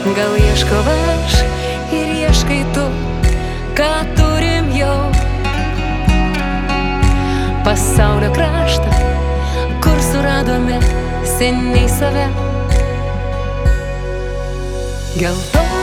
Gal ieškau aš ir ieškai tu, ką turim jau. Pasaulio kraštą, kur suradome seniai save. Geltonas